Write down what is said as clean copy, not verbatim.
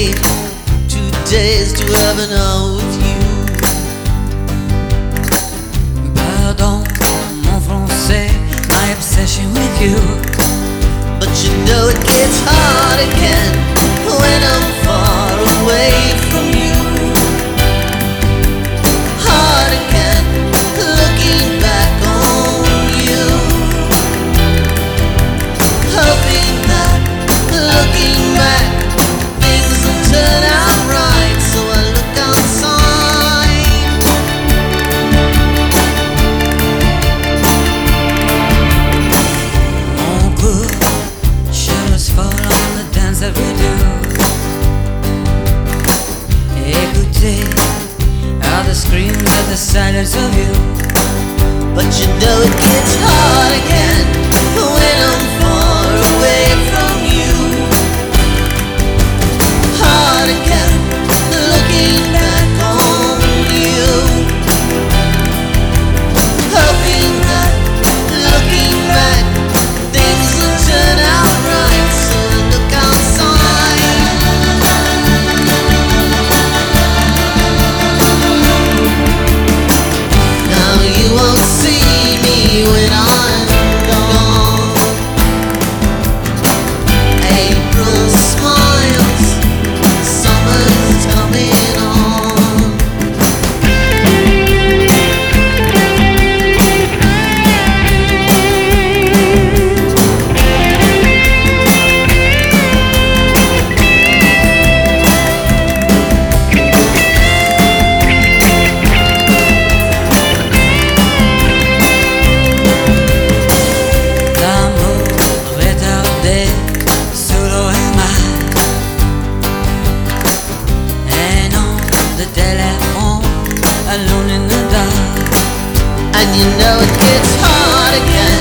wait 2 days to heaven out with you. Pardon mon français, my obsession with you. But you know it gets hard again when I'm far away from you. Hard again, looking back on you. Hoping that, looking back, things will turn out right. So I look outside. On court, shadows fall on the dance that we do. Écoutez, are the screams of the silence of you. But you know it gets hard again when I'm far away from you. Hard again, looking back on you. Hoping that, looking back, things will turn out right. So I look outside. Now you won't see me when I'm gone. April smiles, summer's coming on. L'amour retardé sous l'OMA. Un an de téléphone, alone in the dark. And you know it gets hard again